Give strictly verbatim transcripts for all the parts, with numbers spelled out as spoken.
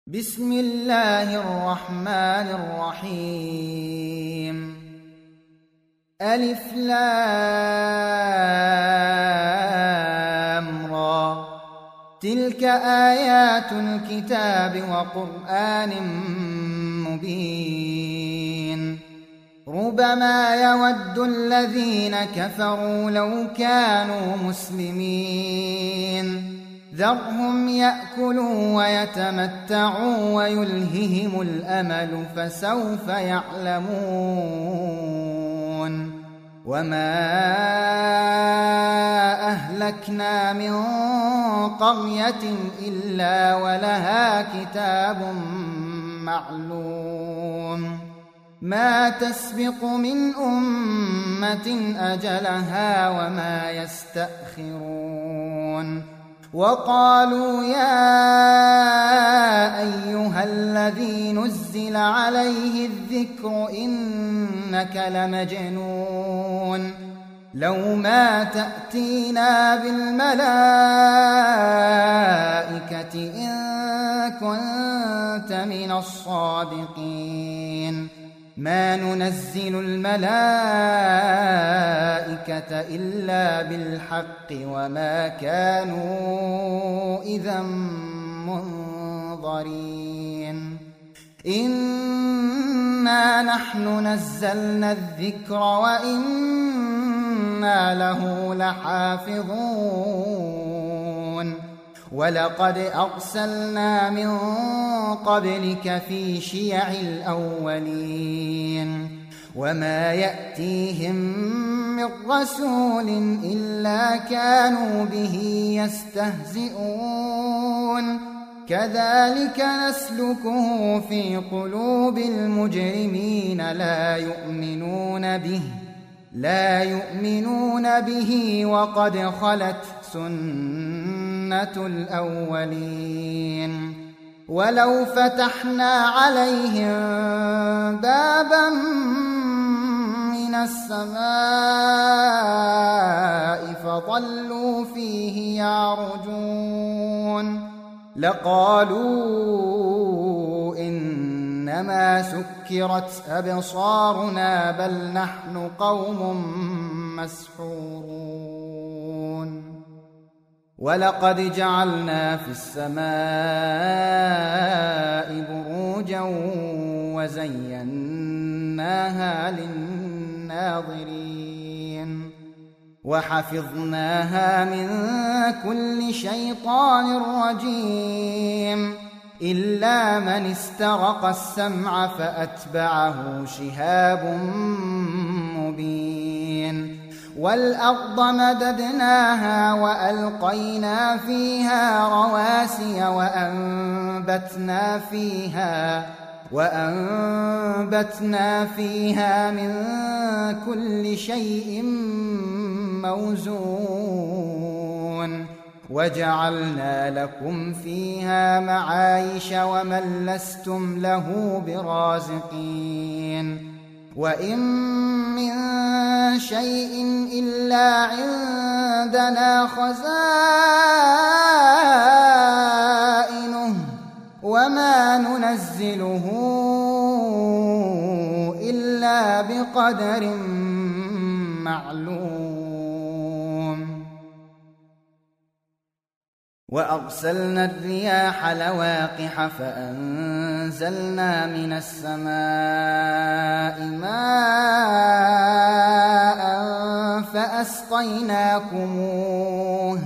بسم الله الرحمن الرحيم. ألف لام را، تلك آيات الكتاب وقرآن مبين. ربما يود الذين كفروا لو كانوا مسلمين، ذرهم يأكلوا ويتمتعوا ويلههم الأمل فسوف يعلمون. وما أهلكنا من قرية إلا ولها كتاب معلوم، ما تسبق من أمة أجلها وما يستأخرون. وقالوا يا أيها الذي نزل عليه الذكر إنك لمجنون، لو ما تأتينا بالملائكة إن كنت من الصادقين، ما ننزل الملائكة إلا بالحق وما كانوا إذا منظرين. إنا نحن نزلنا الذكر وإنا له لحافظون. ولقد أرسلنا من قبلك في شيع الأولين، وما يأتيهم من رسول إلا كانوا به يستهزئون. كذلك نسلكه في قلوب المجرمين، لا يؤمنون به لا يؤمنون به وقد خلت سنة الأولين. ولو فتحنا عليهم بابا من السماء فظلوا فيه يعرجون لقالوا إنما سكرت أبصارنا بل نحن قوم مسحورون. ولقد جعلنا في السماء بروجا وزيناها للناظرين، وحفظناها من كل شيطان رجيم إلا من استرق السمع فأتبعه شهاب مبين. والأرض مددناها وألقينا فيها رواسي وأنبتنا فيها وأنبتنا فيها من كل شيء موزون. وجعلنا لكم فيها معايش ومن لستم له برازقين. وإن من شيء إلا عندنا خزائنه وما ننزله إلا بقدر معلوم. وأرسلنا الرياح لواقح فأنزلنا من السماء ماء فأسقيناكموه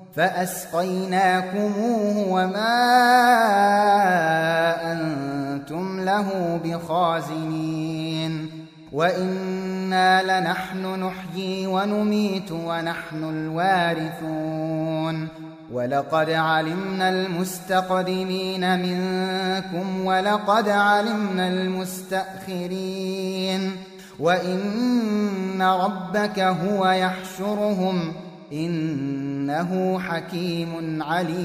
فأسقيناكموه وما أنتم له بخازنين. وإنا لنحن نحيي ونميت ونحن الوارثون. ولقد علمنا المستقدمين منكم ولقد علمنا المستأخرين. وإن ربك هو يحشرهم إنه حكيم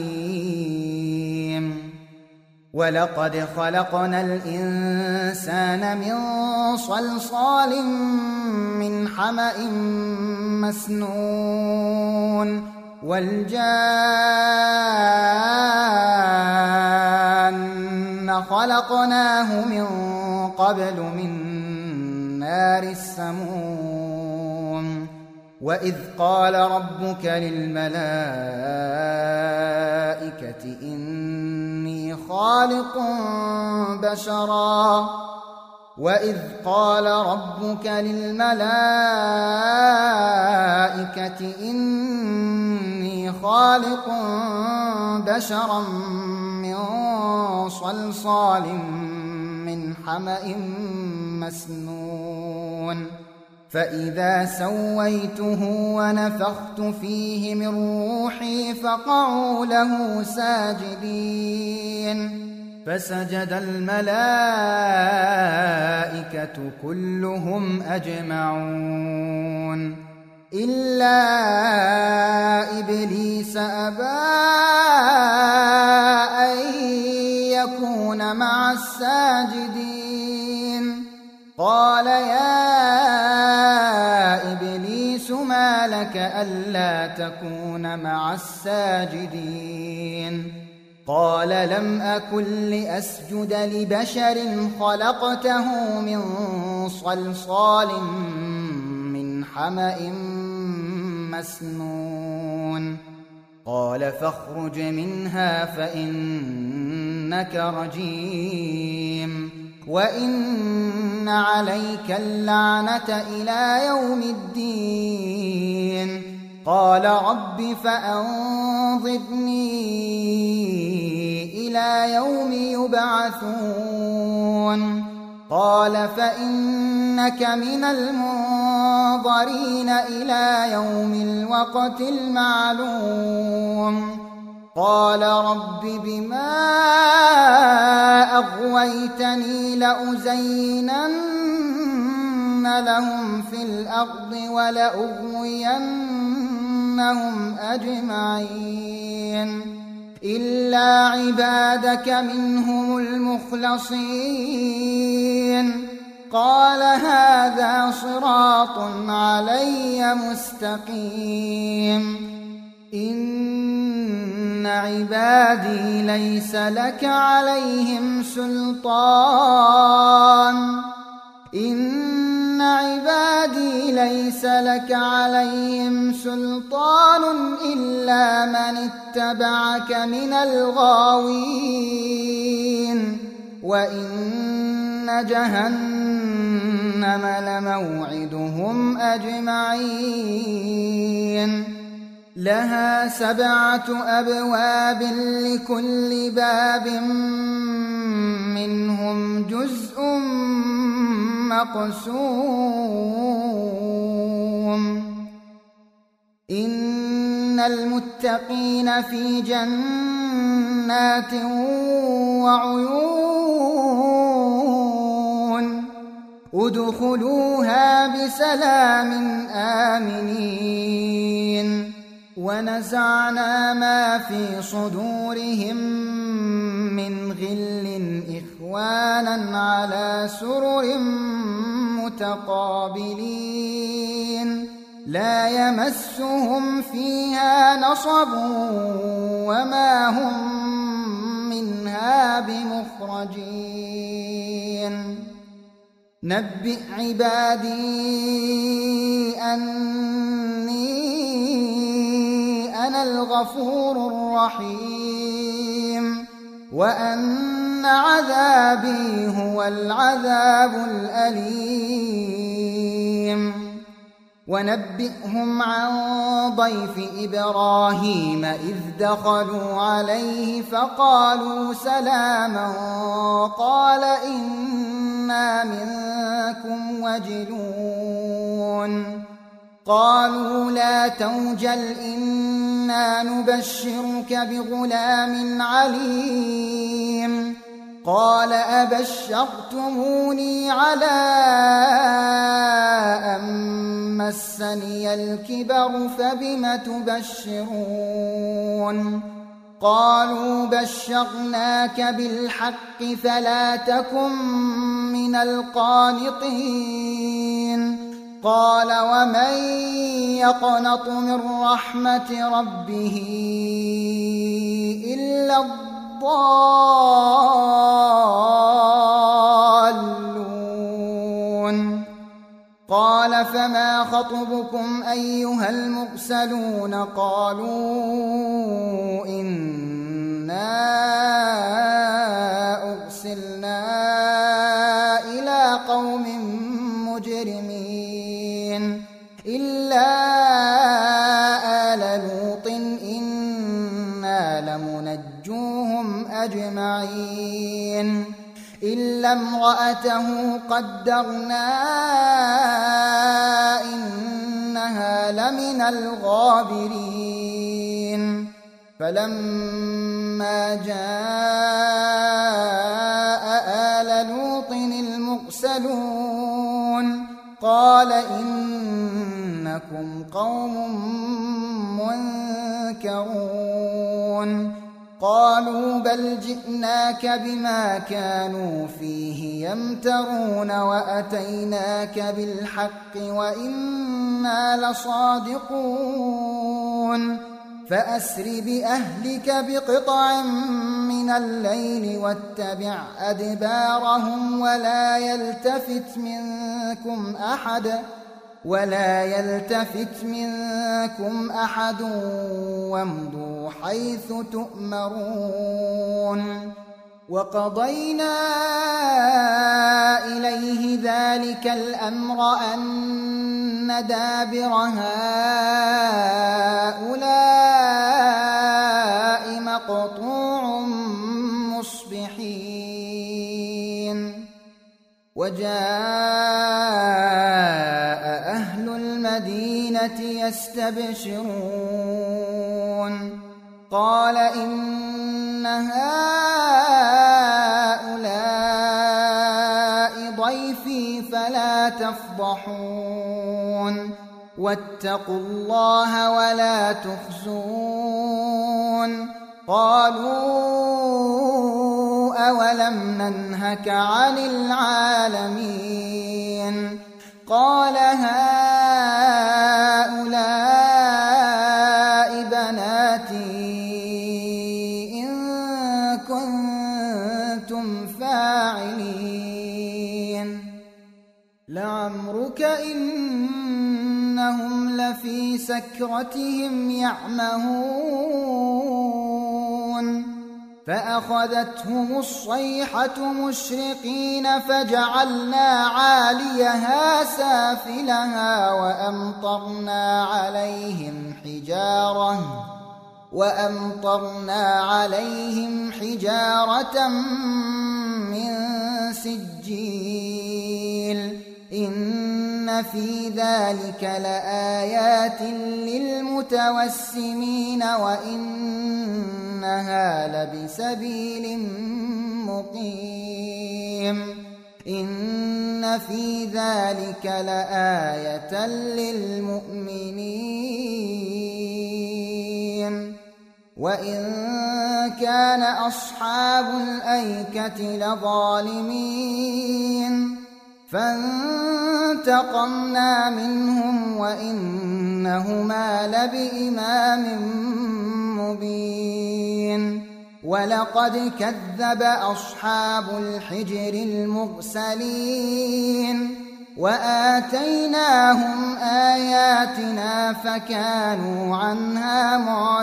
عليم. ولقد خلقنا الإنسان من صلصال من حمأ مسنون. والجان خلقناه من قبل من نار السموم وإذ قال ربك للملائكة إني خالق بشرا وإذ قال ربك للملائكة إني خالق بشرا من صلصال من حمأ مسنون فإذا سويته ونفخت فيه من روحي فقعوا له ساجدين فسجد الملائكة كلهم أجمعون إلا إبليس أبى أن يكون مع الساجدين قال يا إبليس ما لك ألا تكون مع الساجدين قال لم أكن لأسجد لبشر خلقته من صلصال من حمأ مسنون قال فاخرج منها فإنك رجيم وإن عليك اللعنة إلى يوم الدين قال رب فأنظرني إلى يوم يبعثون قال فإنك من المنظرين إلى يوم الوقت المعلوم قال رب بما أغويتني لأزينن لهم في الأرض ولأغوينهم أجمعين إلا عبادك منهم المخلصين قال هذا صراط علي مستقيم إن عبادي ليس لك عليهم سلطان إن عبادي ليس لك عليهم سلطان إلا من اتبعك من الغاوين وإن جهنم لموعدهم أجمعين لها سبعة أبواب لكل باب منهم جزء مقسوم إن المتقين في جنات وعيون ادخلوها بسلام آمنين ونزعنا ما في صدورهم من غل إخوانا على سرر متقابلين لا يمسهم فيها نصب وما هم منها بمخرجين نبئ عبادي أني أنا الغفور الرحيم وأن عذابي هو العذاب الأليم ونبئهم عن ضيف إبراهيم إذ دخلوا عليه فقالوا سلاما قال إنا منكم وجلون قالوا لا توجل إنا نبشرك بغلام عليم قال أبشرتموني على أن مسني الكبر فبم تبشرون قالوا بشرناك بالحق فلا تكن من القانطين قال ومن يقنط من رحمة ربه إلا الضالون خطبكم أيها المرسلون قالوا إنا أرسلنا إلى قوم مجرمين إلا آل لوط إنا لمنجوهم أجمعين إلا امرأته قدرنا إنها لمن الغابرين فلما جاء آل لوط المرسلون قال إنكم قوم منكرون قالوا بل جئناك بما كانوا فيه يمترون وأتيناك بالحق وإنا لصادقون فأسر بأهلك بقطع من الليل واتبع أدبارهم ولا يلتفت منكم أحد ولا يلتفت منكم أحد وامضوا حيث تؤمرون وقضينا إليه ذلك الأمر أن دابر هؤلاء مقطوع مصبحين وجاء أهل المدينة يستبشرون قال إن هؤلاء ضيفي فلا تفضحون واتقوا الله ولا تخزون قالوا أولم ننهك عن العالمين قال هؤلاء بناتي إن كنتم فاعلين لعمرك إنهم لفي سكرتهم يعمهون فأخذتهم الصيحة مشرقين فجعلنا عاليها سافلها وأمطرنا عليهم حجارة وأمطرنا عليهم حجارة من سجيل إن في ذلك لآيات للمتوسمين وإنها لبسبيل مقيم إن في ذلك لآية للمؤمنين وإن كان أصحاب الأيكة لظالمين فانتقمنا منهم وإنهما لبإمام مبين ولقد كذب أصحاب الحجر المرسلين وآتيناهم آياتنا فكانوا عنها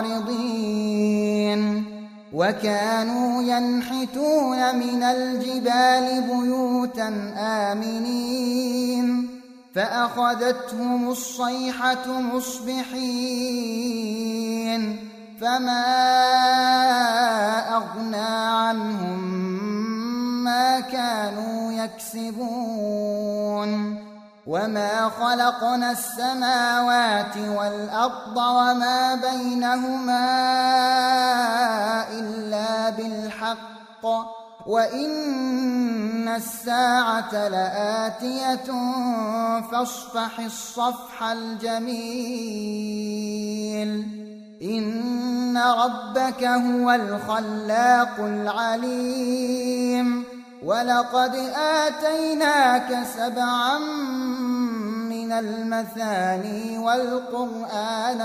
معرضين وكانوا ينحتون من الجبال بيوتا آمنين فأخذتهم الصيحة مصبحين فما أغنى عنهم ما كانوا يكسبون وما خلقنا السماوات والأرض وما بينهما إلا بالحق وإن الساعة لآتية فاصفح الصفح الجميل إن ربك هو الخلاق العليم ولقد آتيناك سبعا من المثاني والقرآن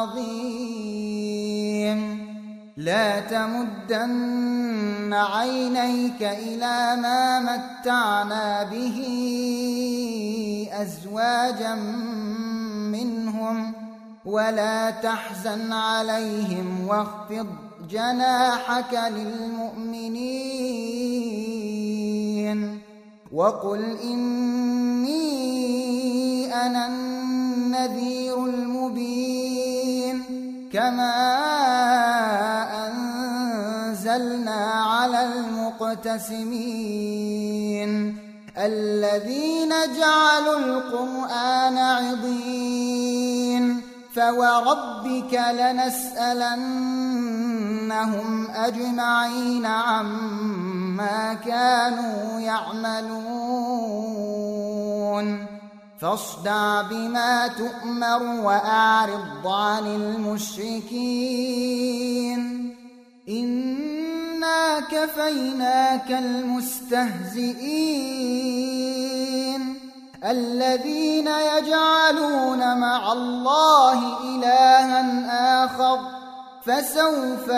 العظيم لا تمدن عينيك إلى ما متعنا به أزواجا منهم ولا تحزن عليهم واخفض جناحك للمؤمنين وقل إني أنا النذير المبين كما أنزلنا على المقتسمين الذين جعلوا القرآن عضين فوربك لنسألنهم أجمعين عما كانوا يعملون فاصدع بما تؤمر وأعرض عن المشركين إنا كفيناك المستهزئين الذين يجعلون مع الله إلها آخر فسوف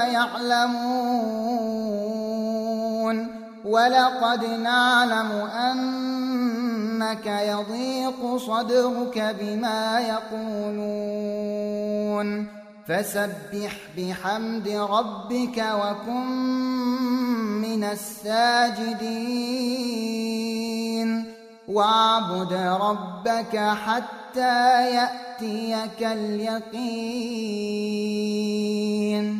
يعلمون ولقد نعلم أنك يضيق صدرك بما يقولون فسبح بحمد ربك وكن من الساجدين واعبد ربك حتى يأتيك اليقين